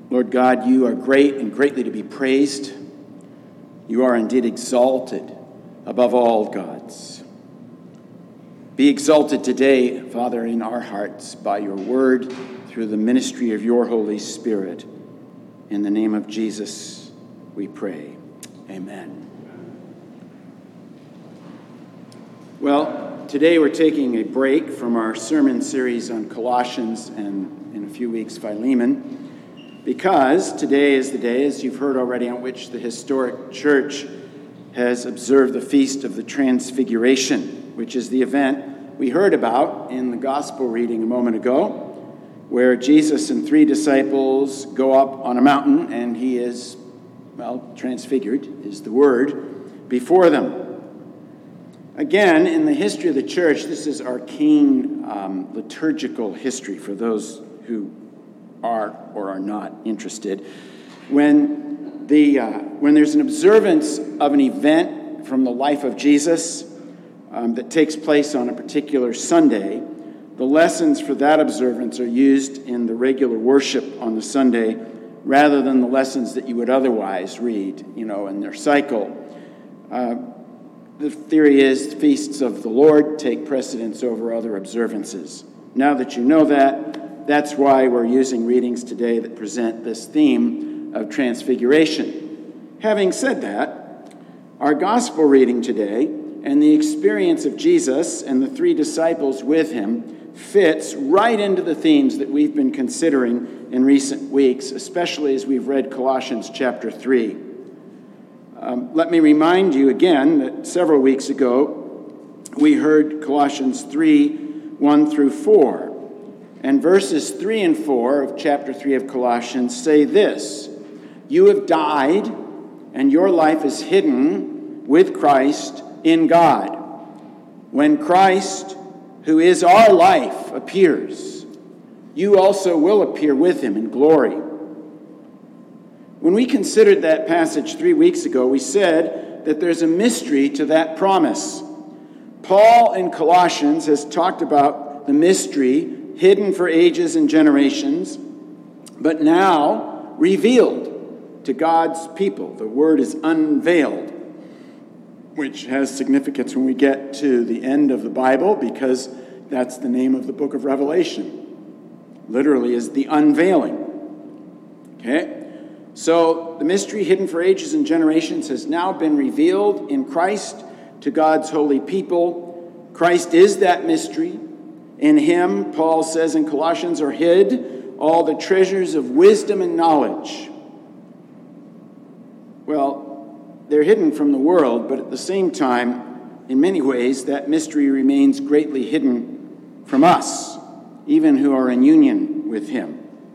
Lord God, you are great and greatly to be praised. You are indeed exalted above all gods. Be exalted today, Father, in our hearts by your word through the ministry of your Holy Spirit. In the name of Jesus, we pray. Amen. Well, today we're taking a break from our sermon series on Colossians and in a few weeks Philemon, because today is the day, as you've heard already, on which the historic church has observed the Feast of the Transfiguration, which is the event we heard about in the gospel reading a moment ago, where Jesus and three disciples go up on a mountain and he is, transfigured is the word, before them. Again, in the history of the church, this is arcane liturgical history for those who are or are not interested. When there's an observance of an event from the life of Jesus that takes place on a particular Sunday, the lessons for that observance are used in the regular worship on the Sunday rather than the lessons that you would otherwise read, in their cycle. The theory is feasts of the Lord take precedence over other observances. Now that you know that, that's why we're using readings today that present this theme of transfiguration. Having said that, our gospel reading today and the experience of Jesus and the three disciples with him fits right into the themes that we've been considering in recent weeks, especially as we've read Colossians chapter 3. Let me remind you again that several weeks ago we heard Colossians 3, 1 through 4. And verses 3 and 4 of chapter 3 of Colossians say this: "You have died, and your life is hidden with Christ in God. When Christ, who is our life, appears, you also will appear with him in glory." When we considered that passage 3 weeks ago, we said that there's a mystery to that promise. Paul in Colossians has talked about the mystery hidden for ages and generations, but now revealed to God's people. The word is unveiled, which has significance when we get to the end of the Bible, because that's the name of the book of Revelation. Literally is the unveiling. Okay? So the mystery hidden for ages and generations has now been revealed in Christ to God's holy people. Christ is that mystery. In him, Paul says in Colossians, are hid all the treasures of wisdom and knowledge. Well, they're hidden from the world, but at the same time, in many ways, that mystery remains greatly hidden from us, even who are in union with him.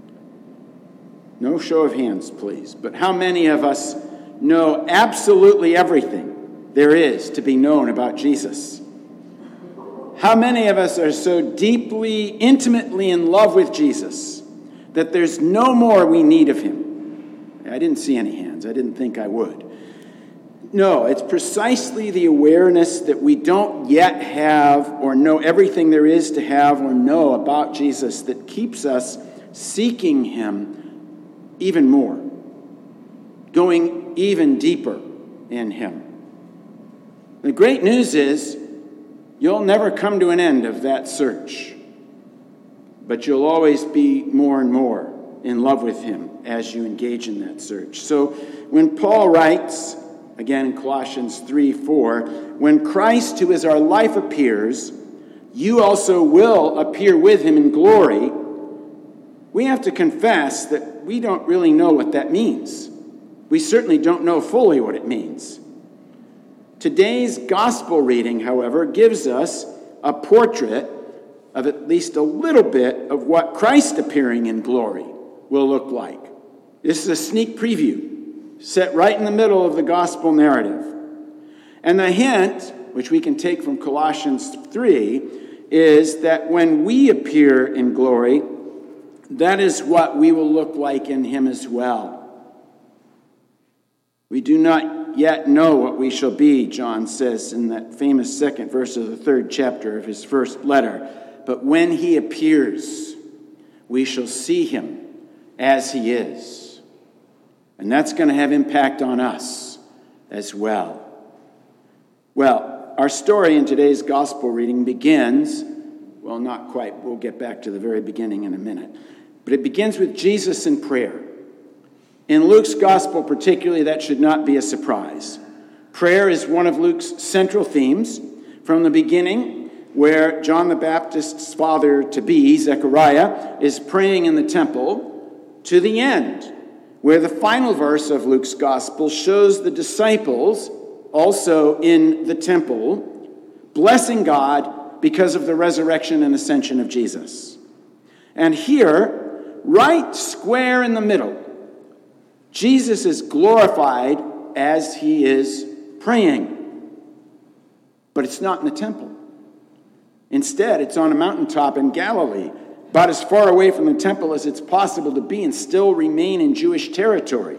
No show of hands, please. But how many of us know absolutely everything there is to be known about Jesus? How many of us are so deeply, intimately in love with Jesus that there's no more we need of him? I didn't see any hands. I didn't think I would. No, it's precisely the awareness that we don't yet have or know everything there is to have or know about Jesus that keeps us seeking him even more, going even deeper in him. The great news is you'll never come to an end of that search, but you'll always be more and more in love with him as you engage in that search. So when Paul writes, again in Colossians 3:4, "When Christ, who is our life, appears, you also will appear with him in glory," we have to confess that we don't really know what that means. We certainly don't know fully what it means. Today's gospel reading, however, gives us a portrait of at least a little bit of what Christ appearing in glory will look like. This is a sneak preview set right in the middle of the gospel narrative. And the hint, which we can take from Colossians 3, is that when we appear in glory, that is what we will look like in him as well. We do not yet know what we shall be, John says in that famous second verse of the 3rd chapter of his first letter. But when he appears, we shall see him as he is. And that's going to have impact on us as well. Well, our story in today's gospel reading begins, well, not quite. We'll get back to the very beginning in a minute. But it begins with Jesus in prayer. In Luke's gospel particularly, that should not be a surprise. Prayer is one of Luke's central themes from the beginning, where John the Baptist's father-to-be, Zechariah, is praying in the temple, to the end, where the final verse of Luke's gospel shows the disciples, also in the temple, blessing God because of the resurrection and ascension of Jesus. And here, right square in the middle, Jesus is glorified as he is praying. But it's not in the temple. Instead, it's on a mountaintop in Galilee, about as far away from the temple as it's possible to be and still remain in Jewish territory.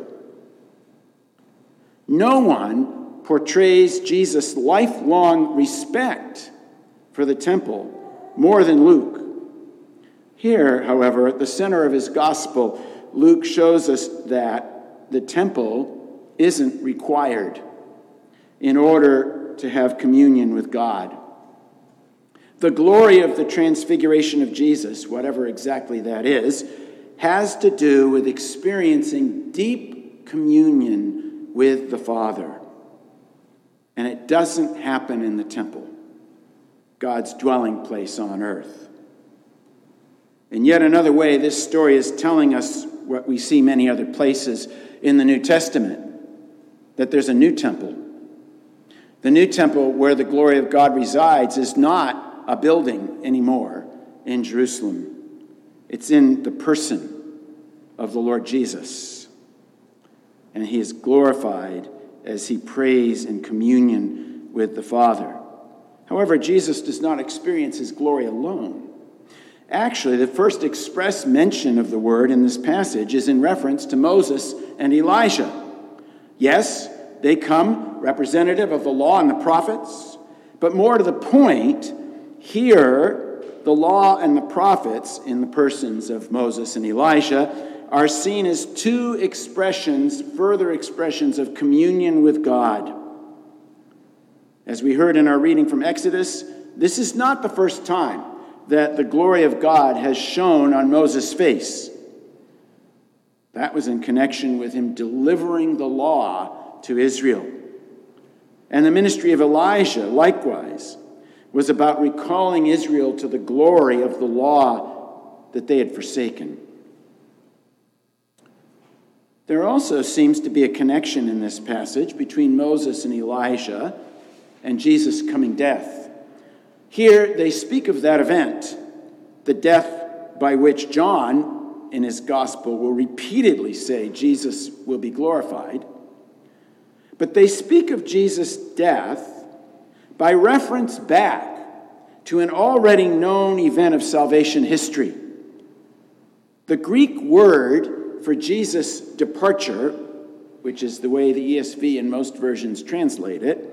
No one portrays Jesus' lifelong respect for the temple more than Luke. Here, however, at the center of his gospel, Luke shows us that the temple isn't required in order to have communion with God. The glory of the transfiguration of Jesus, whatever exactly that is, has to do with experiencing deep communion with the Father. And it doesn't happen in the temple, God's dwelling place on earth. In yet another way, this story is telling us what we see many other places in the New Testament, that there's a new temple. The new temple where the glory of God resides is not a building anymore in Jerusalem. It's in the person of the Lord Jesus. And he is glorified as he prays in communion with the Father. However, Jesus does not experience his glory alone. Actually, the first express mention of the word in this passage is in reference to Moses and Elijah. Yes, they come representative of the law and the prophets, but more to the point, here, the law and the prophets, in the persons of Moses and Elijah, are seen as two expressions, further expressions of communion with God. As we heard in our reading from Exodus, this is not the first time that the glory of God has shone on Moses' face. That was in connection with him delivering the law to Israel. And the ministry of Elijah, likewise, was about recalling Israel to the glory of the law that they had forsaken. There also seems to be a connection in this passage between Moses and Elijah and Jesus' coming death. Here they speak of that event, the death by which John, in his gospel, will repeatedly say Jesus will be glorified. But they speak of Jesus' death by reference back to an already known event of salvation history. The Greek word for Jesus' departure, which is the way the ESV and most versions translate it,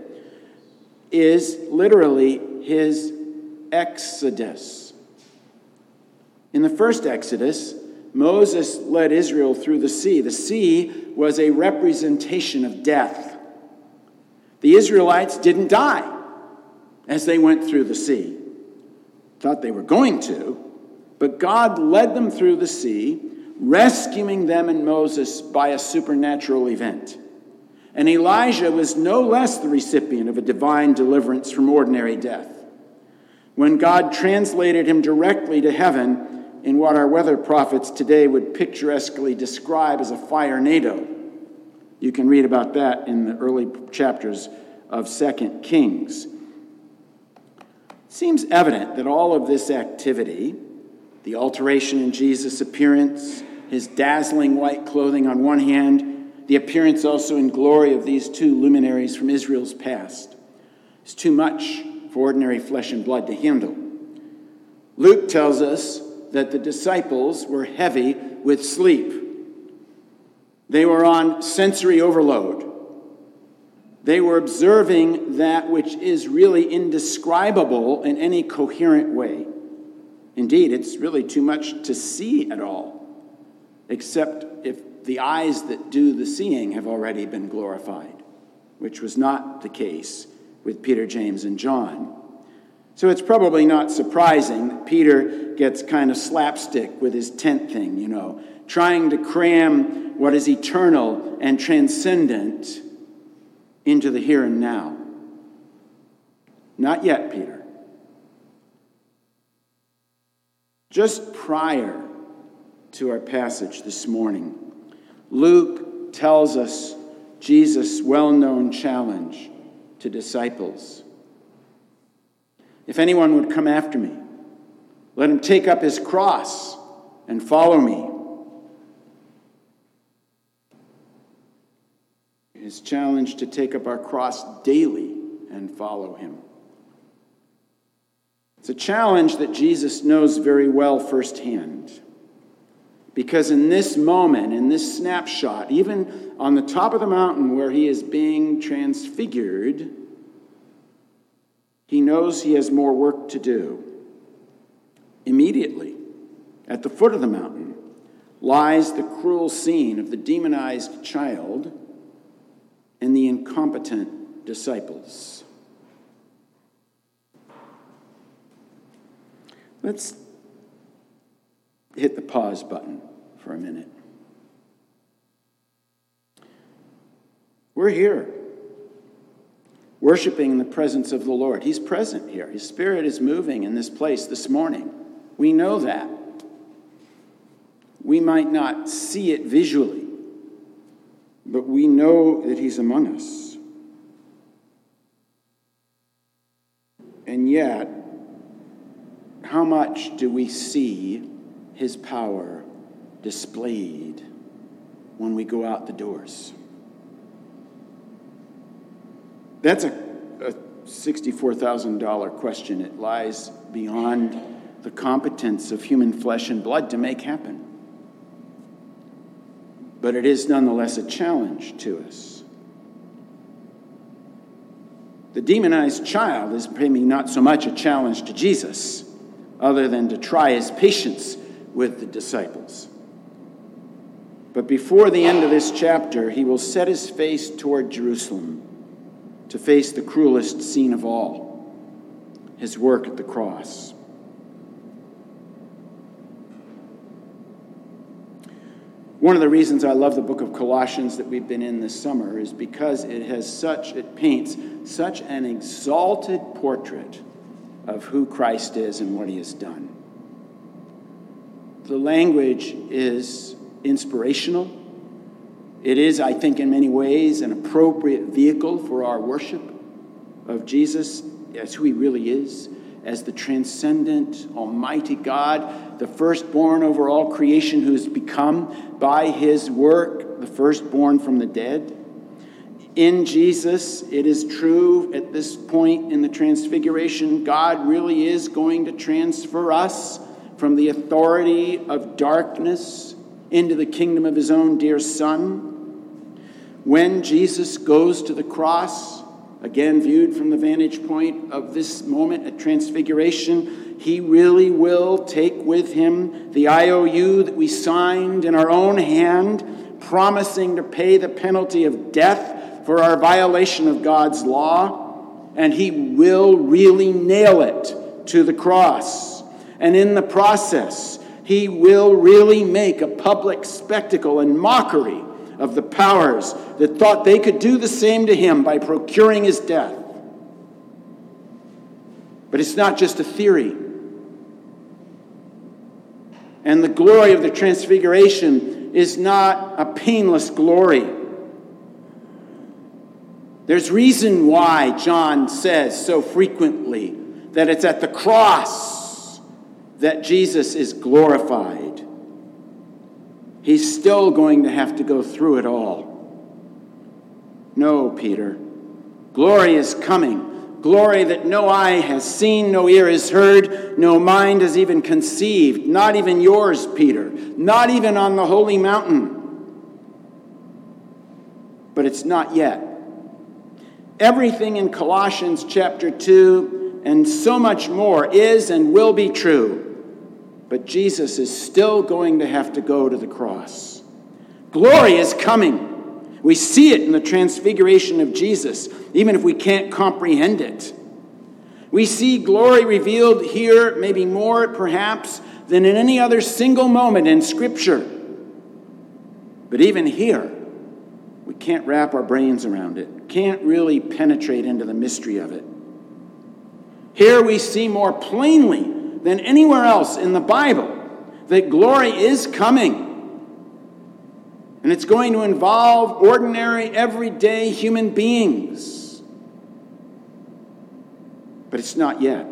is literally his exodus. In the first Exodus, Moses led Israel through the sea. The sea was a representation of death. The Israelites didn't die as they went through the sea. Thought they were going to, but God led them through the sea, rescuing them and Moses by a supernatural event. And Elijah was no less the recipient of a divine deliverance from ordinary death, when God translated him directly to heaven in what our weather prophets today would picturesquely describe as a fire-nado. You can read about that in the early chapters of 2 Kings. It seems evident that all of this activity, the alteration in Jesus' appearance, his dazzling white clothing on one hand, the appearance also in glory of these two luminaries from Israel's past, is too much for ordinary flesh and blood to handle. Luke tells us that the disciples were heavy with sleep. They were on sensory overload. They were observing that which is really indescribable in any coherent way. Indeed, it's really too much to see at all. except if the eyes that do the seeing have already been glorified, which was not the case with Peter, James, and John. So it's probably not surprising that Peter gets kind of slapstick with his tent thing, trying to cram what is eternal and transcendent into the here and now. Not yet, Peter. Just prior to our passage this morning, Luke tells us Jesus' well-known challenge to disciples. If anyone would come after me, let him take up his cross and follow me. His challenge to take up our cross daily and follow him. It's a challenge that Jesus knows very well firsthand. Because in this moment, in this snapshot, even on the top of the mountain where he is being transfigured, he knows he has more work to do. Immediately, at the foot of the mountain, lies the cruel scene of the demonized child and the incompetent disciples. Let's hit the pause button for a minute. We're here, worshiping in the presence of the Lord. He's present here. His Spirit is moving in this place this morning. We know that. We might not see it visually, but we know that he's among us. And yet, how much do we see his power displayed when we go out the doors? That's a $64,000 question. It lies beyond the competence of human flesh and blood to make happen. But it is nonetheless a challenge to us. The demonized child is maybe not so much a challenge to Jesus, other than to try his patience with the disciples. But before the end of this chapter, he will set his face toward Jerusalem to face the cruelest scene of all, his work at the cross. One of the reasons I love the book of Colossians that we've been in this summer is because it paints such an exalted portrait of who Christ is and what he has done. The language is inspirational. It is, I think, in many ways, an appropriate vehicle for our worship of Jesus as who he really is, as the transcendent, almighty God, the firstborn over all creation who has become, by his work, the firstborn from the dead. In Jesus, it is true at this point in the transfiguration, God really is going to transfer us from the authority of darkness into the kingdom of his own dear Son. When Jesus goes to the cross, again viewed from the vantage point of this moment at transfiguration, he really will take with him the IOU that we signed in our own hand, promising to pay the penalty of death for our violation of God's law, and he will really nail it to the cross. And in the process, he will really make a public spectacle and mockery of the powers that thought they could do the same to him by procuring his death. But it's not just a theory. And the glory of the transfiguration is not a painless glory. There's reason why John says so frequently that it's at the cross that Jesus is glorified. He's still going to have to go through it all. No, Peter. Glory is coming. Glory that no eye has seen, no ear has heard, no mind has even conceived. Not even yours, Peter. Not even on the holy mountain. But it's not yet. Everything in Colossians chapter 2 and so much more is and will be true. but Jesus is still going to have to go to the cross. Glory is coming. We see it in the transfiguration of Jesus, even if we can't comprehend it. We see glory revealed here, maybe more perhaps than in any other single moment in Scripture. But even here, we can't wrap our brains around it, can't really penetrate into the mystery of it. Here we see more plainly than anywhere else in the Bible that glory is coming. And it's going to involve ordinary, everyday human beings. But it's not yet.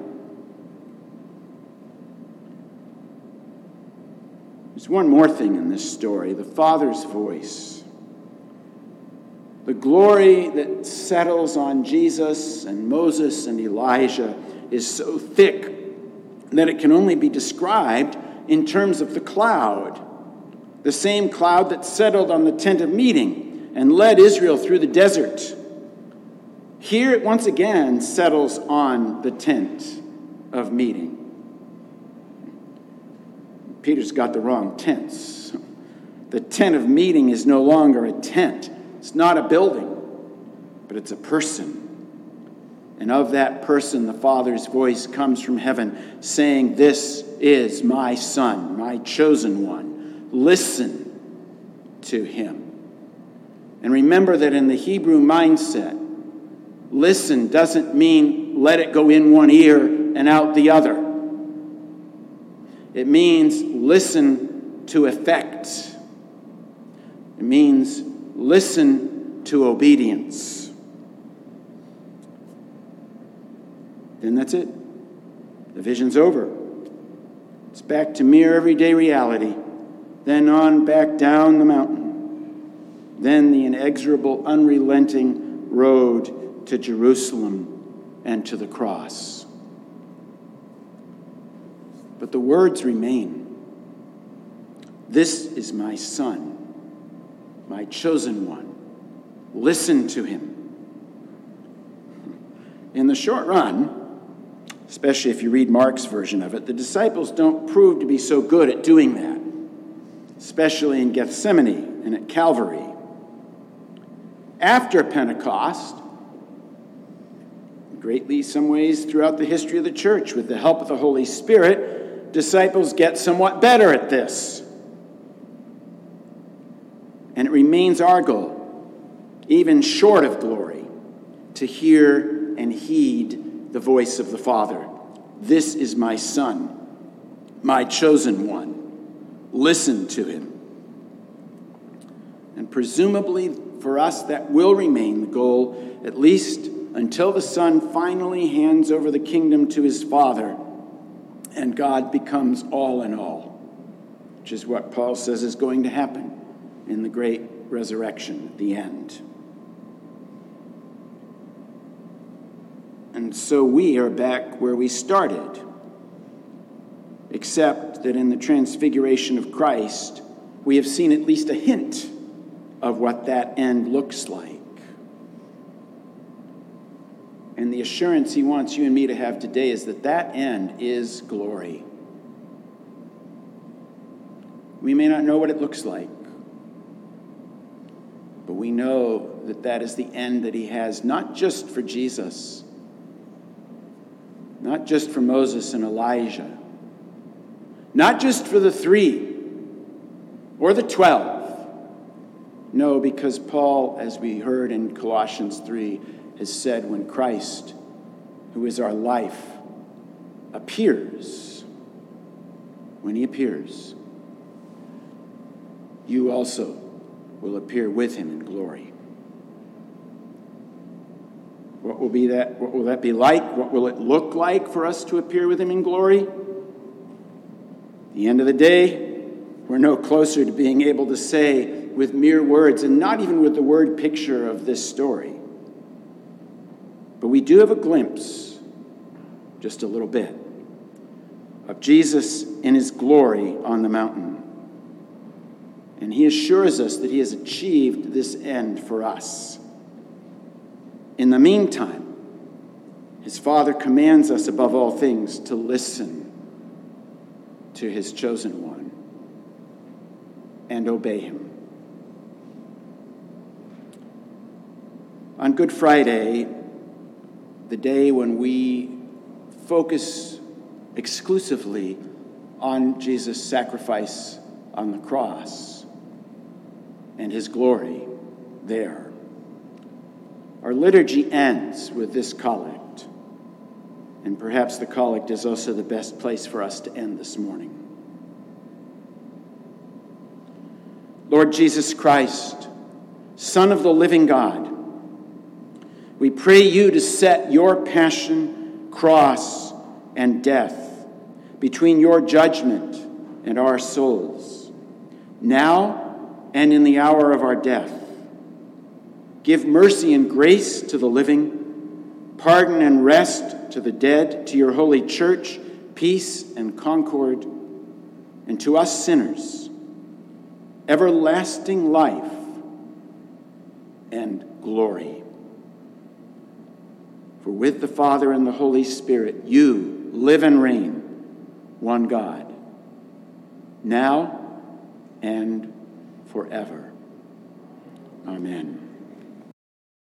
There's one more thing in this story, the Father's voice. The glory that settles on Jesus and Moses and Elijah is so thick that it can only be described in terms of the cloud. The same cloud that settled on the tent of meeting and led Israel through the desert. Here it once again settles on the tent of meeting. Peter's got the wrong tense. The tent of meeting is no longer a tent. It's not a building, but it's a person. And of that person, the Father's voice comes from heaven saying, "This is my Son, my chosen one. Listen to him." And remember that in the Hebrew mindset, listen doesn't mean let it go in one ear and out the other. It means listen to effect. It means listen to obedience. Then that's it. The vision's over. It's back to mere everyday reality. Then on back down the mountain. Then the inexorable, unrelenting road to Jerusalem and to the cross. But the words remain. "This is my Son, my chosen one. Listen to him." In the short run, especially if you read Mark's version of it, the disciples don't prove to be so good at doing that, especially in Gethsemane and at Calvary. After Pentecost, greatly some ways throughout the history of the church, with the help of the Holy Spirit, disciples get somewhat better at this. And it remains our goal, even short of glory, to hear and heed the voice of the Father. "This is my Son, my chosen one. Listen to him." And presumably for us, that will remain the goal, at least until the Son finally hands over the kingdom to his Father and God becomes all in all, which is what Paul says is going to happen in the great resurrection at the end. And so we are back where we started, except that in the transfiguration of Christ, we have seen at least a hint of what that end looks like. And the assurance he wants you and me to have today is that that end is glory. We may not know what it looks like, but we know that that is the end that he has, not just for Jesus, not just for Moses and Elijah, not just for the 3 or the 12. No, because Paul, as we heard in Colossians 3, has said when Christ, who is our life, appears, when he appears, you also will appear with him in glory. What will that be like? What will it look like for us to appear with him in glory? At the end of the day, we're no closer to being able to say with mere words, and not even with the word picture of this story. But we do have a glimpse, just a little bit, of Jesus in his glory on the mountain. And he assures us that he has achieved this end for us. In the meantime, his Father commands us above all things to listen to his chosen one and obey him. On Good Friday, the day when we focus exclusively on Jesus' sacrifice on the cross and his glory there, our liturgy ends with this collect, and perhaps the collect is also the best place for us to end this morning. Lord Jesus Christ, Son of the living God, we pray you to set your passion, cross, and death between your judgment and our souls, now and in the hour of our death. Give mercy and grace to the living, pardon and rest to the dead, to your holy church, peace and concord, and to us sinners, everlasting life and glory. For with the Father and the Holy Spirit, you live and reign, one God, now and forever. Amen.